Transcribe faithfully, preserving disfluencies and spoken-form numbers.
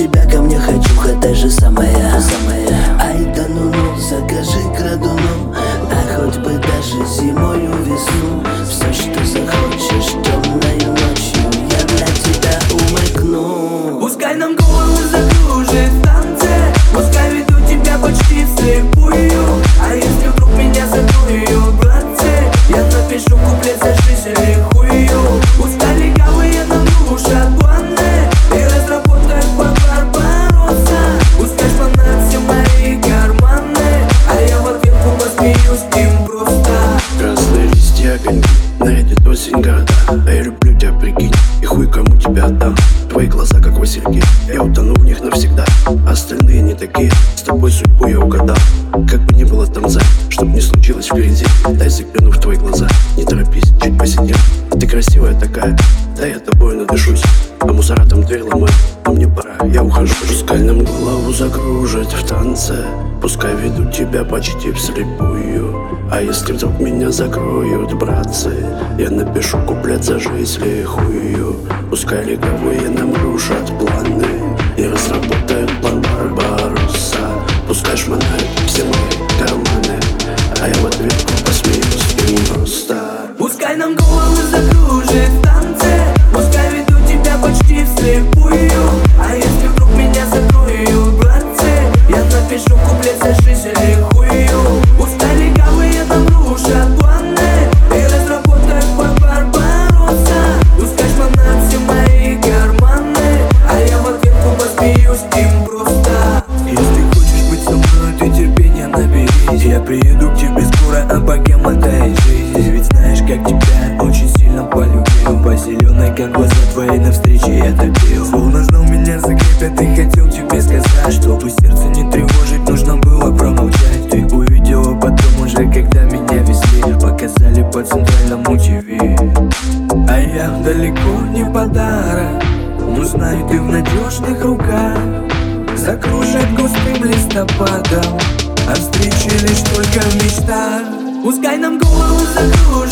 тебя ко мне хочуха та же самая, самая. Ай да ну-ну, закажи крадуну, а хоть бы даже зимою весну. Все, что захочешь темною ночью, я для тебя умыкну. Пускай нам голову закружит в танце, пускай веду тебя почти вслепую. А если вдруг меня закроют, братцы, я напишу куплет за жизнь или хую. Пускай легавые нам рушат планы и разработают план Барбаросса. Пускай шпанат все мои карманы, а я в ответку посмеюсь им просто. Красные листья, огоньки, нарядит осень города. А я люблю тебя, прикинь, и хуй кому тебя отдам. Твои глаза как васильки, я утону в них навсегда. Остальные не такие, с тобой судьбу я угадал. Как бы ни было там за, чтоб не случилось впереди, дай загляну в твои глаза, не торопись, чуть посидим. Ты красивая такая, да я тобой надышусь. А мусора там дверь ломают, но мне пора, я ухожу. Пускай нам голову закружит в танце, пускай ведут тебя почти вслепую. А если вдруг меня закроют, братцы, я напишу куплет за жизнь или хую. Пускай легавые нам рушат планы и разработают план Барбаросса. Пускай шмонают все мои карманы, а я в ответку посмеюсь им просто. Пускай нам голову закружит в танце, пускай веду тебя почти вслепую. А если вдруг меня закроют, братцы, я напишу куплет за жизнь или хую. Пускай легавые нам рушат планы и разработают план Барбаросса. Пускай шпанат все мои карманы, а я в ответку посмеюсь им просто. Если хочешь быть со мной, ты терпения наберись. Я приеду к тебе скоро, а богема дай жизнь. Ты ведь знаешь, как тебя очень сильно полюбил. По зеленой, как глаза твои, навстрече я топил. Словно знал, меня закрепят, и хотел тебе сказать, чтобы сердце не тревожить, нужно было промолчать. Ты увидела потом уже, когда меня везли, показали по центральному ТВ. А я далеко не подарок, но знаю, ты в надежных руках. Закружит густым листопадом, а встречи лишь только в мечтах. Пускай нам голову закружит